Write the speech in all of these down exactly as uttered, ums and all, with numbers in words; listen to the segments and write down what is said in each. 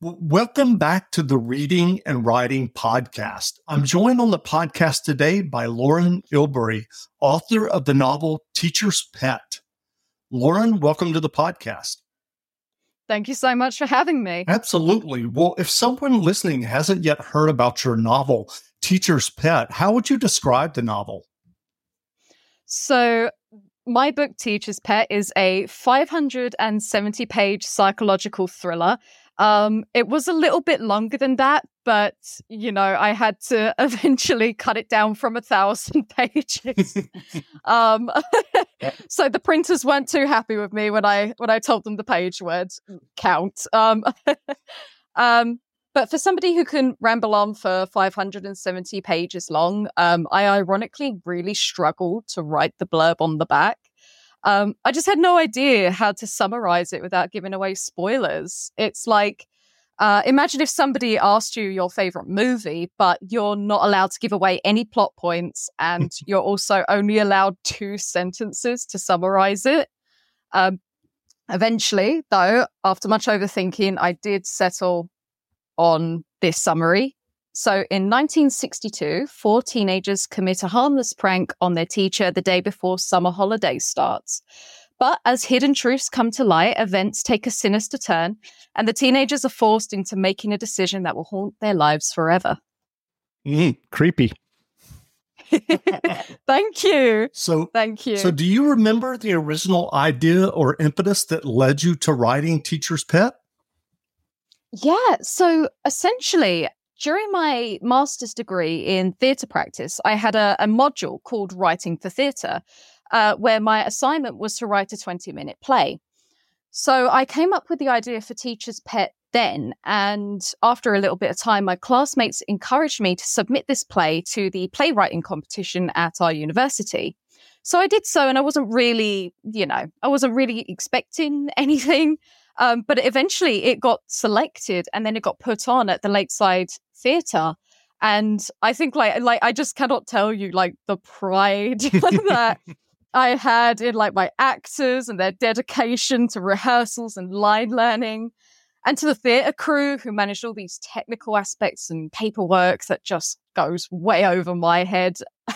W- Welcome back to the Reading and Writing Podcast. I'm joined on the podcast today by Lauren Ilbery, author of the novel Teacher's Pet. Lauren, welcome to the podcast. Thank you so much for having me. Absolutely. Well, if someone listening hasn't yet heard about your novel, Teacher's Pet, how would you describe the novel? So, my book, Teacher's Pet, is a five hundred seventy page psychological thriller. Um, it was a little bit longer than that, but, you know, I had to eventually cut it down from a thousand pages. um, so the printers weren't too happy with me when I when I told them the page word count. Um, um, but for somebody who can ramble on for five hundred seventy pages long, um, I ironically really struggled to write the blurb on the back. Um, I just had no idea how to summarize it without giving away spoilers. It's like, uh, imagine if somebody asked you your favorite movie, but you're not allowed to give away any plot points, and you're also only allowed two sentences to summarize it. Um, eventually, though, after much overthinking, I did settle on this summary. So in nineteen sixty-two, four teenagers commit a harmless prank on their teacher the day before summer holiday starts. But as hidden truths come to light, events take a sinister turn, and the teenagers are forced into making a decision that will haunt their lives forever. Mm, creepy. Thank you. So, Thank you. So do you remember the original idea or impetus that led you to writing Teacher's Pet? Yeah. So essentially, during my master's degree in theatre practice, I had a, a module called Writing for Theatre, uh, where my assignment was to write a twenty minute play. So I came up with the idea for Teacher's Pet then, and after a little bit of time, my classmates encouraged me to submit this play to the playwriting competition at our university. So I did so, and I wasn't really, you know, I wasn't really expecting anything. Um, but eventually it got selected, and then it got put on at the Lakeside Theatre. And I think like, like, I just cannot tell you like the pride that I had in like my actors and their dedication to rehearsals and line learning, and to the theatre crew who managed all these technical aspects and paperwork that just goes way over my head.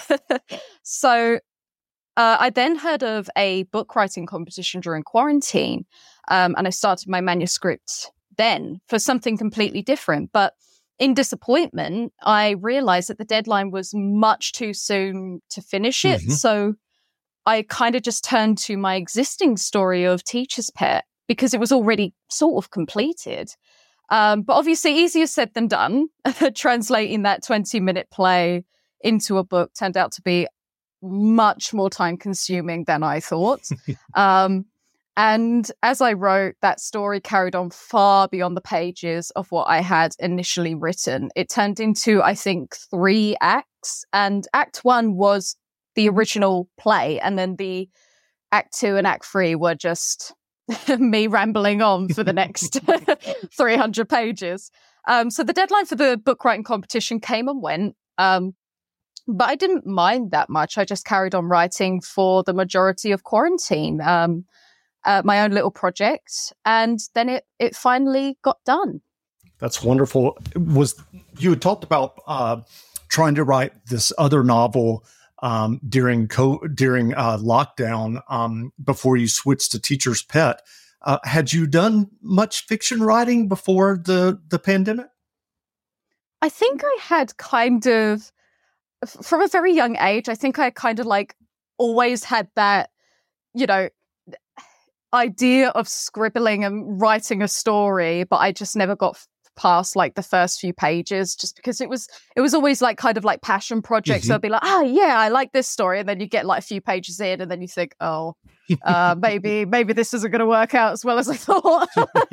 So Uh, I then heard of a book writing competition during quarantine, um, and I started my manuscript then for something completely different. But in disappointment, I realized that the deadline was much too soon to finish it. Mm-hmm. So I kind of just turned to my existing story of Teacher's Pet because it was already sort of completed. Um, but obviously easier said than done. Translating that twenty minute play into a book turned out to be much more time consuming than I thought. um, and as I wrote, that story carried on far beyond the pages of what I had initially written. It turned into, I think, three acts. And act one was the original play. And then the act two and act three were just me rambling on for the next three hundred pages. Um, so the deadline for the book writing competition came and went. Um, But I didn't mind that much. I just carried on writing for the majority of quarantine, um, uh, my own little project. And then it, it finally got done. That's wonderful. Was you had talked about uh, trying to write this other novel um, during co- during uh, lockdown um, before you switched to Teacher's Pet. Uh, had you done much fiction writing before the, the pandemic? I think I had kind of... From a very young age, I think I kind of like always had that, you know, idea of scribbling and writing a story, but I just never got past like the first few pages just because it was, it was always like kind of like passion projects. Mm-hmm. So I'd be like, oh yeah, I like this story. And then you get like a few pages in and then you think, oh, uh, maybe, maybe this isn't going to work out as well as I thought.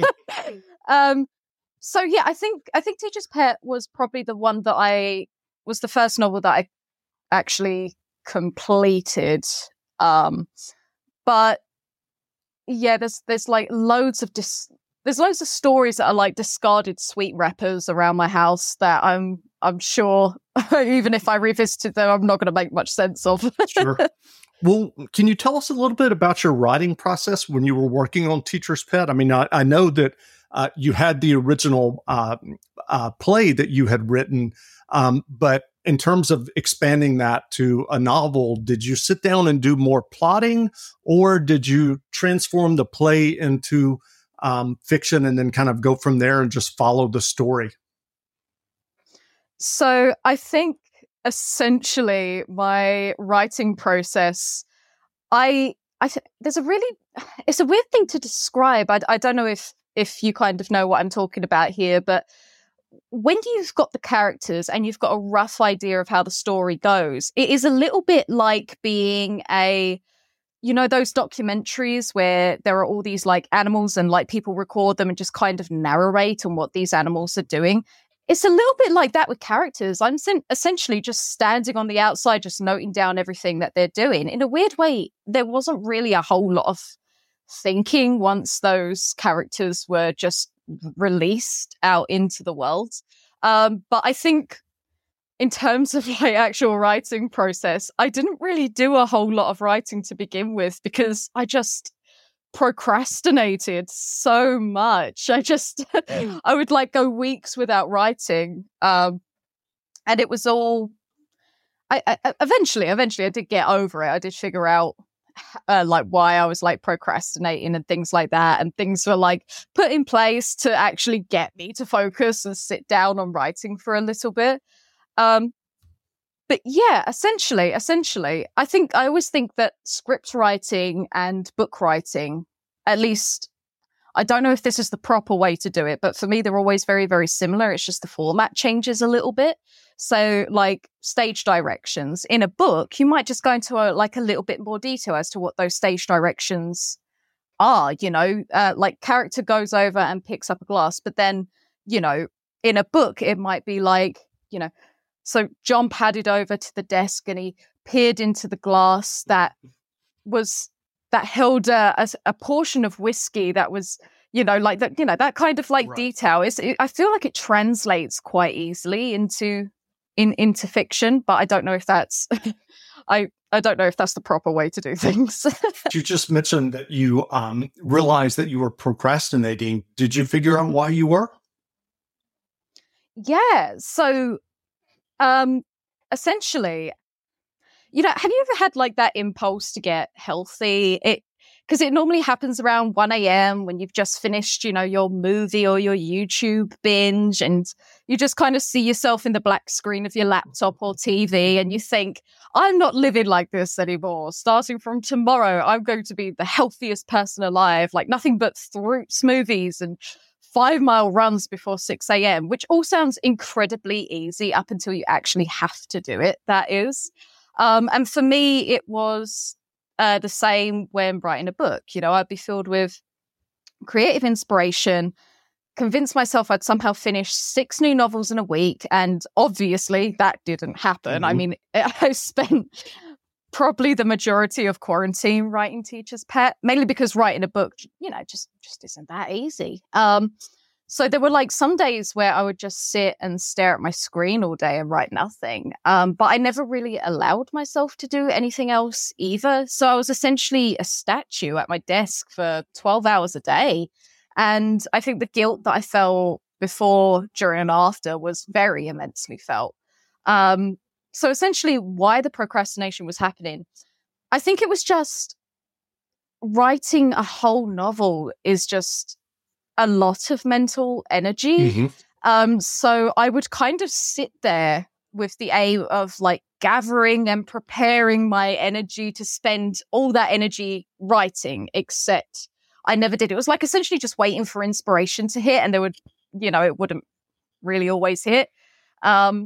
um, so yeah, I think, I think Teacher's Pet was probably the one that I, was the first novel that I actually completed. Um, but yeah, there's there's like loads of dis- there's loads of stories that are like discarded sweet wrappers around my house that I'm I'm sure even if I revisited them, I'm not going to make much sense of. Sure. Well, can you tell us a little bit about your writing process when you were working on Teacher's Pet? I mean, I, I know that uh, you had the original uh, uh, play that you had written, um, but in terms of expanding that to a novel, did you sit down and do more plotting, or did you transform the play into um, fiction and then kind of go from there and just follow the story? So I think essentially my writing process, I, I th- there's a really, it's a weird thing to describe. I, I don't know if, if you kind of know what I'm talking about here, but when you've got the characters and you've got a rough idea of how the story goes, it is a little bit like being a, you know, those documentaries where there are all these like animals and like people record them and just kind of narrate on what these animals are doing. It's a little bit like that with characters. I'm sen- essentially just standing on the outside, just noting down everything that they're doing. In a weird way, there wasn't really a whole lot of thinking once those characters were just released out into the world. Um, but I think in terms of my actual writing process, I didn't really do a whole lot of writing to begin with because I just procrastinated so much. I just, I would like go weeks without writing. Um, and it was all, I, I eventually, eventually I did get over it. I did figure out uh, like why I was like procrastinating and things like that. And things were like put in place to actually get me to focus and sit down on writing for a little bit. Um, But yeah, essentially, essentially, I think I always think that script writing and book writing, at least, I don't know if this is the proper way to do it, but for me, they're always very, very similar. It's just the format changes a little bit. So like stage directions in a book, you might just go into a, like a little bit more detail as to what those stage directions are, you know, uh, like character goes over and picks up a glass, but then, you know, in a book, it might be like, you know, so John padded over to the desk and he peered into the glass that was that held a, a, a portion of whiskey that was, you know, like that, you know, that kind of like right. detail is. It, I feel like it translates quite easily into in into fiction, but I don't know if that's I I don't know if that's the proper way to do things. You just mentioned that you um, realized that you were procrastinating. Did you figure out why you were? Yeah. So. Um, essentially, you know, have you ever had like that impulse to get healthy? It because it normally happens around one a.m. when you've just finished, you know, your movie or your YouTube binge, and you just kind of see yourself in the black screen of your laptop or T V, and you think, I'm not living like this anymore. Starting from tomorrow, I'm going to be the healthiest person alive, like nothing but fruit smoothies and five mile runs before six a.m., which all sounds incredibly easy up until you actually have to do it. That is. Um, and for me, it was uh, the same when writing a book. You know, I'd be filled with creative inspiration, convince myself I'd somehow finish six new novels in a week. And obviously that didn't happen. Mm-hmm. I mean, I spent probably the majority of quarantine writing Teacher's Pet, mainly because writing a book, you know, just just isn't that easy. Um, so there were like some days where I would just sit and stare at my screen all day and write nothing. Um, but I never really allowed myself to do anything else either. So I was essentially a statue at my desk for twelve hours a day. And I think the guilt that I felt before, during, and after was very immensely felt. Um, So essentially why the procrastination was happening, I think it was just writing a whole novel is just a lot of mental energy. Mm-hmm. Um, so I would kind of sit there with the aim of like gathering and preparing my energy to spend all that energy writing, except I never did. It was like essentially just waiting for inspiration to hit, and there would, you know, it wouldn't really always hit. Um,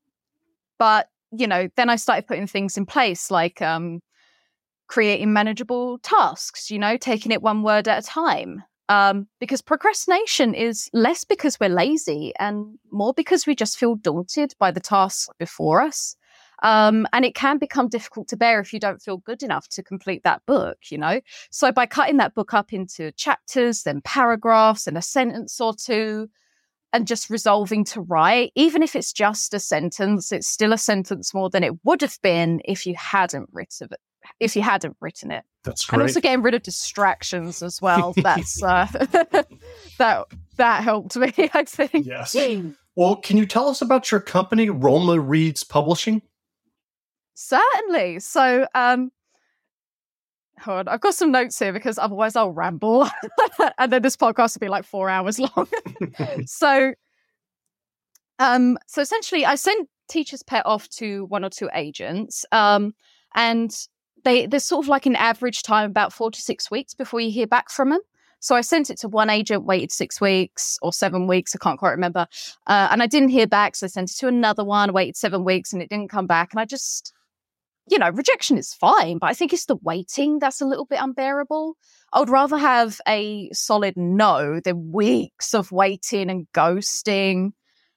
but you know, then I started putting things in place, like um, creating manageable tasks, you know, taking it one word at a time. Um, because procrastination is less because we're lazy and more because we just feel daunted by the task before us. Um, and it can become difficult to bear if you don't feel good enough to complete that book, you know. So by cutting that book up into chapters, then paragraphs and a sentence or two, and just resolving to write, even if it's just a sentence, it's still a sentence more than it would have been if you hadn't written if you hadn't written it. That's great. And also getting rid of distractions as well. That's uh, that that helped me, I think. Yes. Well, can you tell us about your company, Roma Reads Publishing? Certainly. So, um, hold on, I've got some notes here because otherwise I'll ramble, and then this podcast will be like four hours long. so, um, so essentially, I sent Teacher's Pet off to one or two agents, um, and they there's sort of like an average time about four to six weeks before you hear back from them. So I sent it to one agent, waited six weeks or seven weeks, I can't quite remember. Uh, and I didn't hear back, so I sent it to another one, waited seven weeks, and it didn't come back. And I just, you know, rejection is fine, but I think it's the waiting that's a little bit unbearable. I would rather have a solid no than weeks of waiting and ghosting.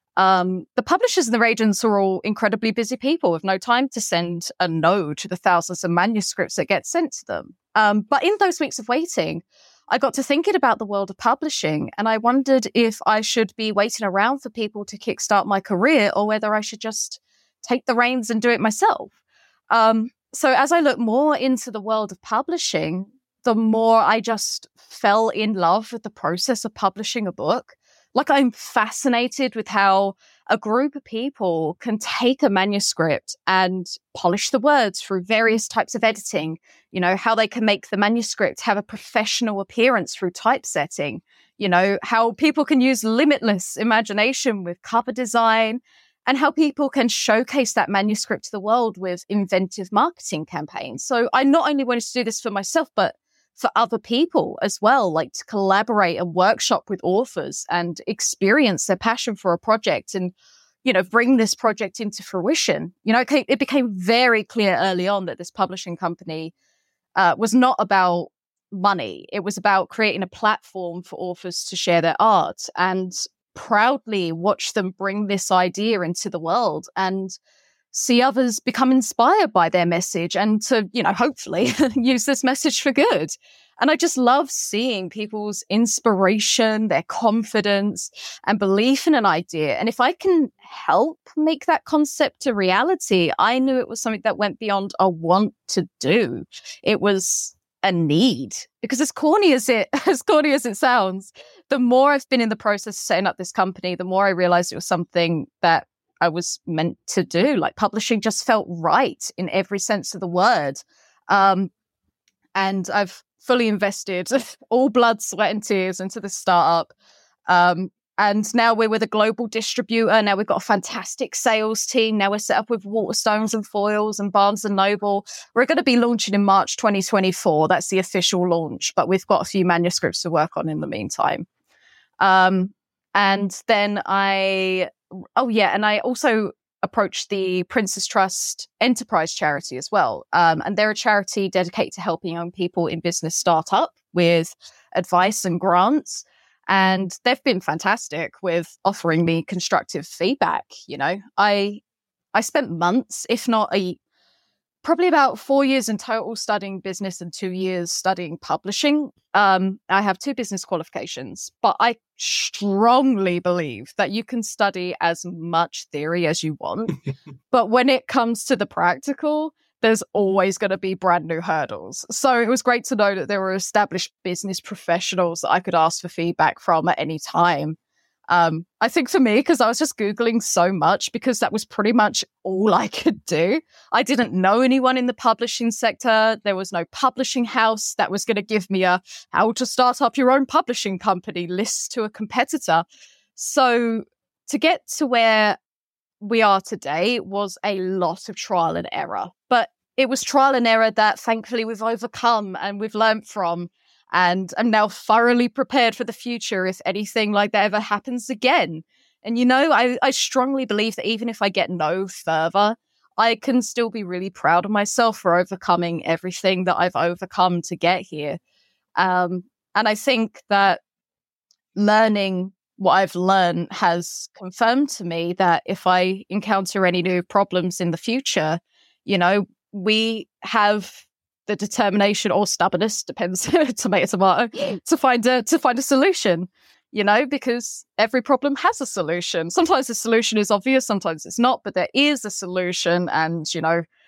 Um, the publishers and the agents are all incredibly busy people with no time to send a no to the thousands of manuscripts that get sent to them. Um, but in those weeks of waiting, I got to thinking about the world of publishing, and I wondered if I should be waiting around for people to kickstart my career or whether I should just take the reins and do it myself. Um, so as I look more into the world of publishing, the more I just fell in love with the process of publishing a book. Like, I'm fascinated with how a group of people can take a manuscript and polish the words through various types of editing, you know, how they can make the manuscript have a professional appearance through typesetting, you know, how people can use limitless imagination with cover design, and how people can showcase that manuscript to the world with inventive marketing campaigns. So I not only wanted to do this for myself, but for other people as well, like to collaborate and workshop with authors and experience their passion for a project and, you know, bring this project into fruition. You know, it, it became very clear early on that this publishing company uh, was not about money. It was about creating a platform for authors to share their art, and proudly watch them bring this idea into the world and see others become inspired by their message and to, you know, hopefully use this message for good. And I just love seeing people's inspiration, their confidence and belief in an idea. And if I can help make that concept a reality, I knew it was something that went beyond a want to do. It was a need, because as corny as it, as corny as it sounds, the more I've been in the process of setting up this company, the more I realized it was something that I was meant to do. Like, publishing just felt right in every sense of the word. Um, and I've fully invested all blood, sweat and tears into this startup. Um, and now we're with a global distributor. Now we've got a fantastic sales team. Now we're set up with Waterstones and Foils and Barnes and Noble. We're going to be launching in March twenty twenty-four. That's the official launch, but we've got a few manuscripts to work on in the meantime. Um, and then I... Oh, yeah. And I also approached the Prince's Trust Enterprise charity as well. Um, and they're a charity dedicated to helping young people in business start up with advice and grants. And they've been fantastic with offering me constructive feedback. You know, I I spent months, if not a probably about four years in total studying business and two years studying publishing. Um, I have two business qualifications, but I strongly believe that you can study as much theory as you want. But when it comes to the practical, there's always going to be brand new hurdles. So it was great to know that there were established business professionals that I could ask for feedback from at any time. Um, I think for me, because I was just Googling so much, because that was pretty much all I could do. I didn't know anyone in the publishing sector. There was no publishing house that was going to give me a how to start up your own publishing company list to a competitor. So to get to where we are today was a lot of trial and error. But it was trial and error that thankfully we've overcome and we've learned from. And I'm now thoroughly prepared for the future if anything like that ever happens again. And, you know, I, I strongly believe that even if I get no further, I can still be really proud of myself for overcoming everything that I've overcome to get here. Um, and I think that learning what I've learned has confirmed to me that if I encounter any new problems in the future, you know, we have the determination or stubbornness, depends, tomato, tomato, to find a to find a solution, you know, because every problem has a solution. Sometimes the solution is obvious, sometimes it's not, but there is a solution. And, you know,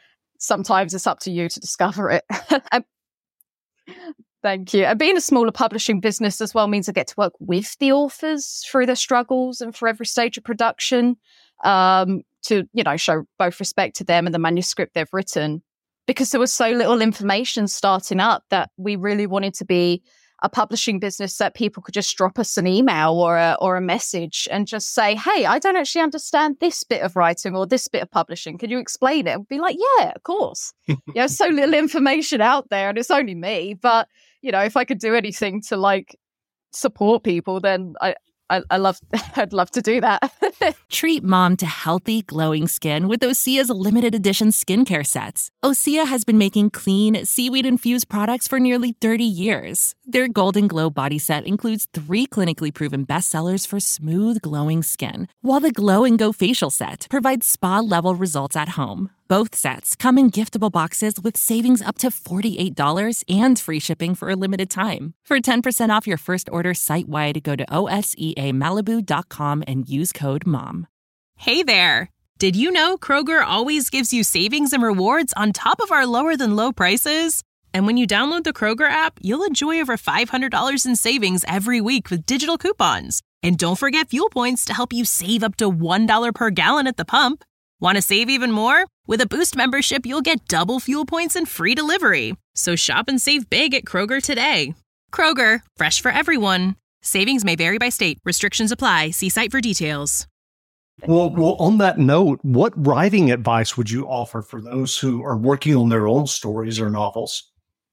sometimes it's up to you to discover it. and, thank you. And being a smaller publishing business as well means I get to work with the authors through their struggles and for every stage of production, um, to, you know, show both respect to them and the manuscript they've written. Because there was so little information starting up that we really wanted to be a publishing business that people could just drop us an email or a, or a message and just say, hey, I don't actually understand this bit of writing or this bit of publishing. Can you explain it? And be like, yeah, of course. You know, so little information out there and it's only me. But, you know, if I could do anything to like support people, then I, I, I love, I'd love to do that. Treat mom to healthy, glowing skin with Osea's limited edition skincare sets. Osea has been making clean, seaweed-infused products for nearly thirty years. Their Golden Glow body set includes three clinically proven bestsellers for smooth, glowing skin, while the Glow and Go facial set provides spa-level results at home. Both sets come in giftable boxes with savings up to forty-eight dollars and free shipping for a limited time. For ten percent off your first order site-wide, go to O S E A Malibu dot com and use code MOM. Hey there! Did you know Kroger always gives you savings and rewards on top of our lower-than-low prices? And when you download the Kroger app, you'll enjoy over five hundred dollars in savings every week with digital coupons. And don't forget fuel points to help you save up to one dollar per gallon at the pump. Want to save even more? With a Boost membership, you'll get double fuel points and free delivery. So shop and save big at Kroger today. Kroger, fresh for everyone. Savings may vary by state. Restrictions apply. See site for details. Well, well, on that note, what writing advice would you offer for those who are working on their own stories or novels?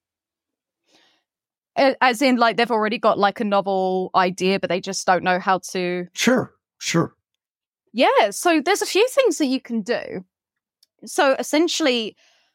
As in, like, they've already got like a novel idea, but they just don't know how to. Sure, sure. Yeah, so there's a few things that you can do. So essentially,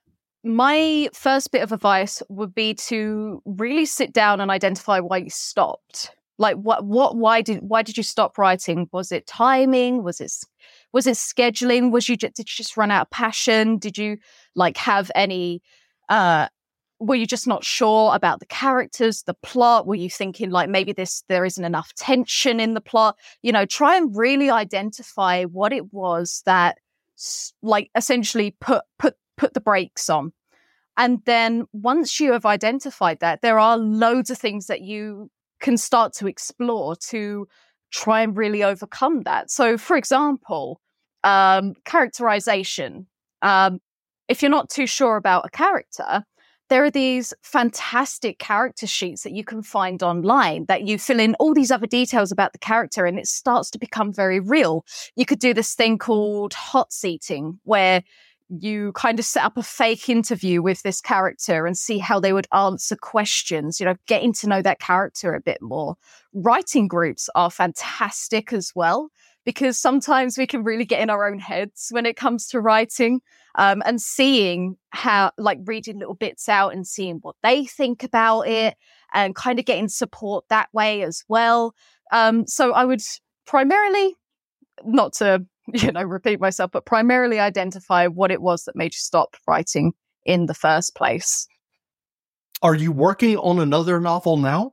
my first bit of advice would be to really sit down and identify why you stopped. Like, what, what, why did, why did you stop writing? Was it timing? Was it, was it scheduling? Was you, did you just run out of passion? Did you like have any, uh, were you just not sure about the characters, the plot? Were you thinking like maybe this, there isn't enough tension in the plot? You know, try and really identify what it was that like essentially put, put, put the brakes on. And then once you have identified that, there are loads of things that you can start to explore to try and really overcome that. So for example, um, characterization. Um, if you're not too sure about a character, there are these fantastic character sheets that you can find online that you fill in all these other details about the character and it starts to become very real. You could do this thing called hot seating where you kind of set up a fake interview with this character and see how they would answer questions, you know, getting to know that character a bit more. Writing groups are fantastic as well, because sometimes we can really get in our own heads when it comes to writing, um, and seeing how, like reading little bits out and seeing what they think about it and kind of getting support that way as well. Um, so I would primarily, not to, you know, repeat myself, but primarily identify what it was that made you stop writing in the first place. Are you working on another novel now?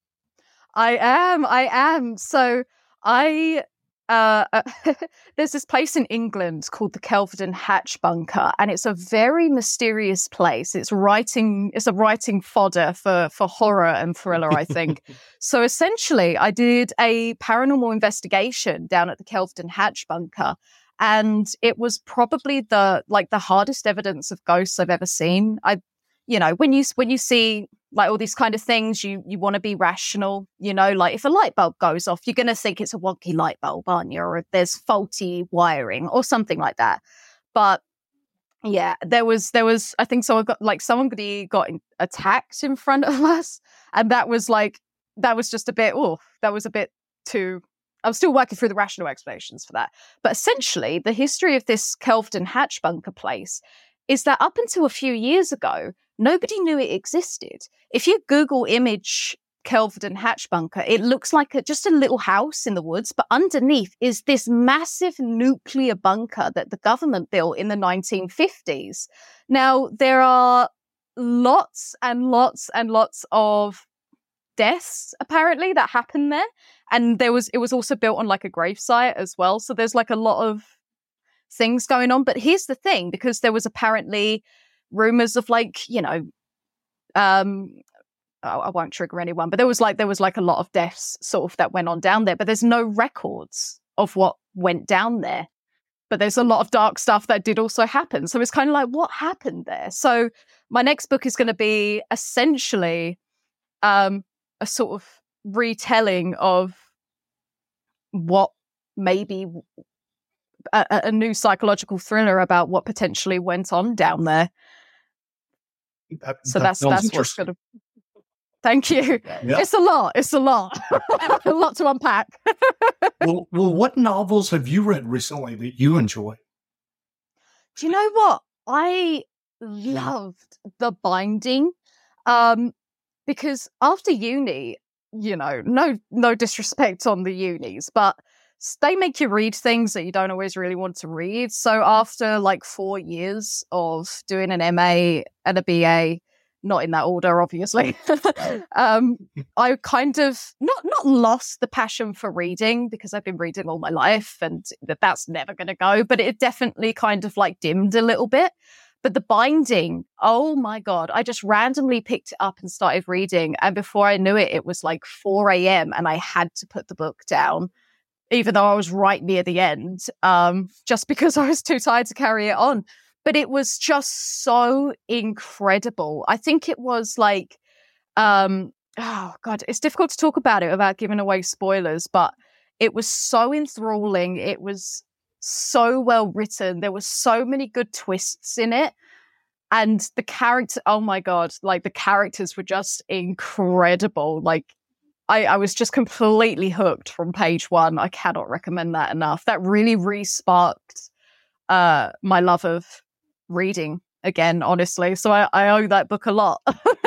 I am. I am. So I, uh, uh there's this place in England called the Kelvedon Hatch Bunker, and it's a very mysterious place. It's writing, it's a writing fodder for, for horror and thriller, I think. So essentially, I did a paranormal investigation down at the Kelvedon Hatch Bunker, and it was probably the, like the hardest evidence of ghosts I've ever seen. I, you know, when you, when you see like all these kind of things, you, you want to be rational, you know, like if a light bulb goes off, you're going to think it's a wonky light bulb, aren't you? Or if there's faulty wiring or something like that. But yeah, there was, there was, I think someone got like somebody got attacked in front of us. And that was like, that was just a bit, oh, that was a bit too, I was still working through the rational explanations for that. But essentially the history of this Kelvedon Hatch Bunker place is that up until a few years ago, nobody knew it existed. If you Google image Kelvedon Hatch Bunker, it looks like a, just a little house in the woods, but underneath is this massive nuclear bunker that the government built in the nineteen fifties. Now, there are lots and lots and lots of deaths, apparently, that happened there. And there was, it was also built on like a gravesite as well. So there's like a lot of things going on. But here's the thing, because there was apparently rumors of like, you know, um, I won't trigger anyone, but there was like there was like a lot of deaths sort of that went on down there, but there's no records of what went down there. But there's a lot of dark stuff that did also happen. So it's kind of like, what happened there? So my next book is going to be essentially um, a sort of retelling of what maybe a, a new psychological thriller about what potentially went on down there. That, so that that's that's what's going to. Thank you. Yeah. It's a lot. It's a lot. a lot to unpack. well, well, what novels have you read recently that you enjoy? Do you know what? I loved The Binding, um, because after uni, you know, no, no disrespect on the unis, but they make you read things that you don't always really want to read. So after like four years of doing an M A and a B A, not in that order, obviously, um, I kind of not not lost the passion for reading, because I've been reading all my life and that that's never going to go, but it definitely kind of like dimmed a little bit. But The Binding, oh my God, I just randomly picked it up and started reading. And before I knew it, it was like four a.m. and I had to put the book down, even though I was right near the end, um, just because I was too tired to carry it on. But it was just so incredible. I think it was like, um, oh God, it's difficult to talk about it without giving away spoilers, but it was so enthralling. It was so well written. There were so many good twists in it. And the character, oh my God, like the characters were just incredible. Like I, I was just completely hooked from page one. I cannot recommend that enough. That really re-sparked uh, my love of reading again, honestly. So I, I owe that book a lot.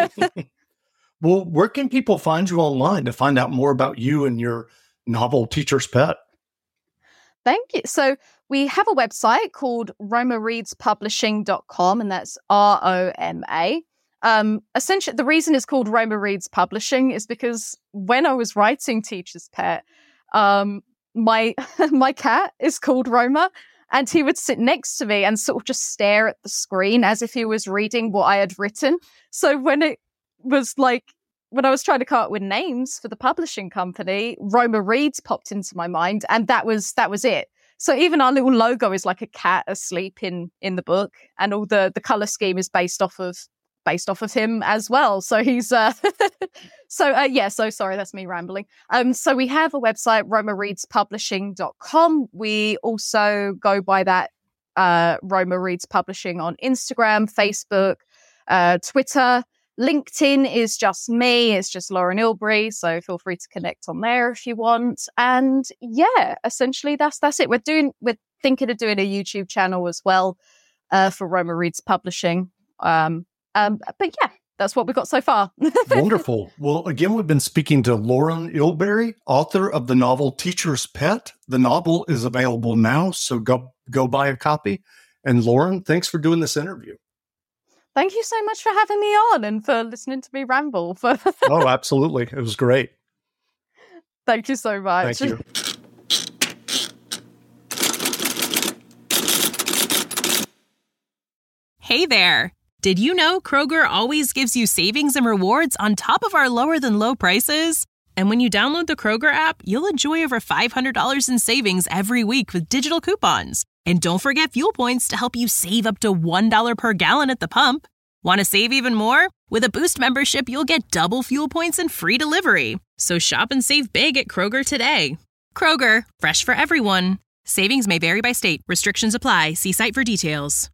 Well, where can people find you online to find out more about you and your novel Teacher's Pet? Thank you. So we have a website called roma reads publishing dot com, and that's R O M A. Um, essentially, the reason it's called Roma Reads Publishing is because when I was writing Teacher's Pet, um, my my cat is called Roma, and he would sit next to me and sort of just stare at the screen as if he was reading what I had written. So when it was like, when I was trying to come up with names for the publishing company, Roma Reads popped into my mind, and that was that was it. So even our little logo is like a cat asleep in in the book, and all the the color scheme is based off of based off of him as well. So he's uh so uh, yeah. So sorry, that's me rambling. Um, so we have a website, roma reads publishing dot com. We also go by that uh, Roma Reads Publishing on Instagram, Facebook, uh, Twitter. LinkedIn is just me. It's just Lauren Ilbery. So feel free to connect on there if you want. And yeah, essentially that's that's it. We're doing we're thinking of doing a YouTube channel as well uh, for Roma Reads Publishing. Um, um, but yeah, that's what we've got so far. Wonderful. Well, again, we've been speaking to Lauren Ilbery, author of the novel Teacher's Pet. The novel is available now, so go go buy a copy. And Lauren, thanks for doing this interview. Thank you so much for having me on and for listening to me ramble. For oh, absolutely. It was great. Thank you so much. Thank you. Hey there. Did you know Kroger always gives you savings and rewards on top of our lower than low prices? And when you download the Kroger app, you'll enjoy over five hundred dollars in savings every week with digital coupons. And don't forget fuel points to help you save up to one dollar per gallon at the pump. Want to save even more? With a Boost membership, you'll get double fuel points and free delivery. So shop and save big at Kroger today. Kroger, fresh for everyone. Savings may vary by state. Restrictions apply. See site for details.